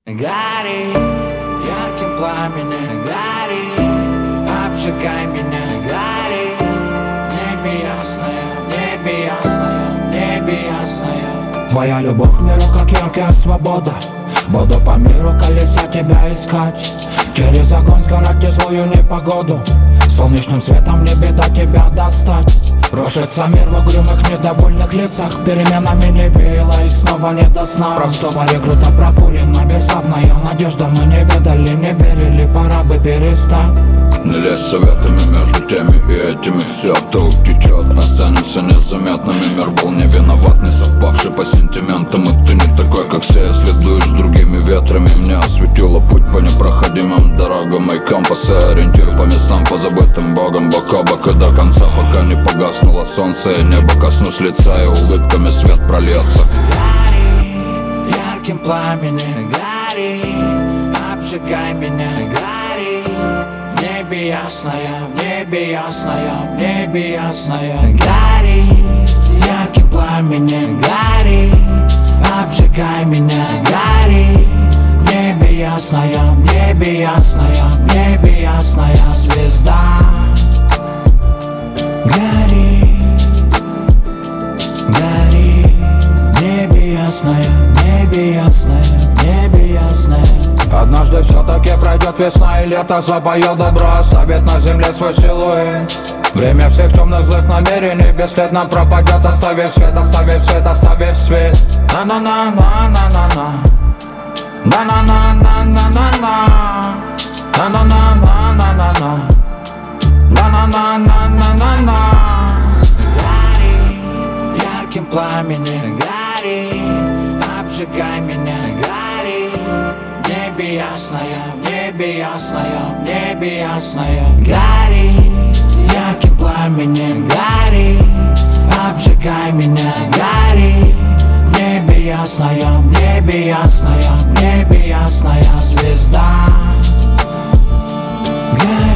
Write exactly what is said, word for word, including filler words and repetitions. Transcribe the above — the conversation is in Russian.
Гори ярким пламенем, гори, обжигай меня, гори. Небе ясное, небе ясное, небе ясное. Твоя любовь к миру, как яркая свобода. Буду по миру колеса тебя искать, через огонь сгорать и злую непогоду. Солнечным светом не беда тебя достать. Рушится мир в угрюмых недовольных лицах. Переменами не веяло и снова не до сна. Простого рекрута прокурена бесславная надежда. Мы не ведали, не верили, пора бы перестать. Не лезь советами между теми и этими. Все вдруг течет, останемся незаметными. Мир был не виноват, не совпавший по сентиментам. И ты не такой, как все, если дуешь другими ветрами. Мне осветило путь по непроходимым дорогам. Мои компасы ориентир по местам, позабытым Богом. Бок о бок и до конца, пока не погаснуло солнце. И небо коснусь лица, и улыбками свет прольется. Гори ярким пламенем, гори, обжигай меня, гори. В небе ясное, в небе ясное, в небе ясное. Гори ярким пламенем, гори, обжигай меня, гори. В небе ясное, в небе ясное, в небе ясная звезда. Гори, гори, в небе ясное, в небе ясное, в небе ясное. Однажды все-таки пройдет весна, и лето запоет добро, оставит на земле свой силуэт. Время всех темных злых намерений бесследно пропадет, оставив свет, оставив свет, оставив свет. На-на-на-на-на-на-на, на-на-на-на-на-на-на, на-на-на-на-на-на-на, на-на-на-на-на-на-на. Гори ярким пламенем, гори, обжигай меня, гори. В небе ясное, в небе ясное, в небе ясное. Гори ярким пламенем, гори, обжигай меня, гори. В небе ясное, в небе ясное, в небе ясная звезда. Гори.